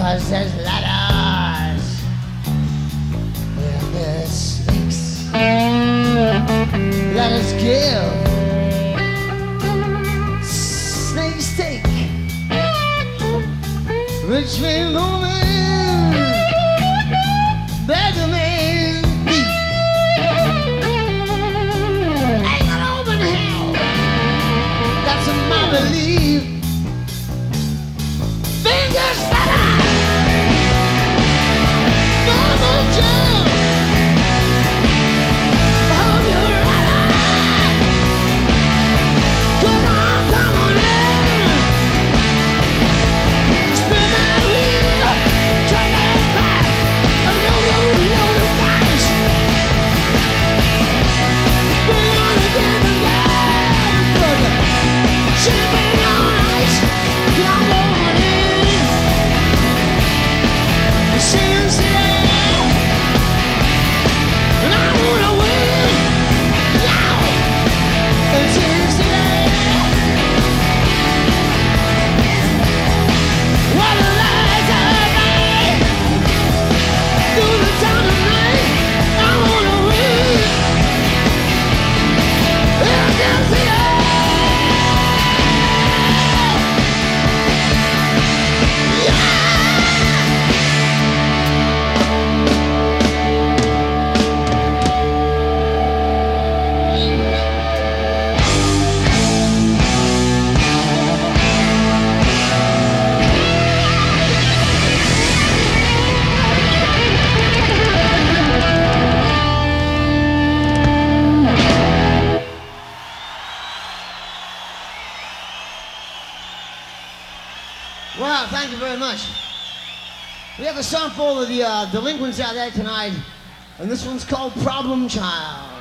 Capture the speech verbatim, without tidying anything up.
Cause there's ladders where there's snakes. Let us give, snakes take, rich man moving, beggar man beat. Ain't gonna open hell, that's my belief. Fingers flat, normal jump. Hold your right, come on, come on in. Spin that wheel, turn that back, no, no, no, no, guys. Bring on again the love, champagne on ice, come on in. Sincere, and I wanna win, yeah, and sincere. What a light of night, through the town of night, I wanna win, and sincere. Wow, thank you very much. We have a song for all of the uh, delinquents out there tonight, and this one's called Problem Child.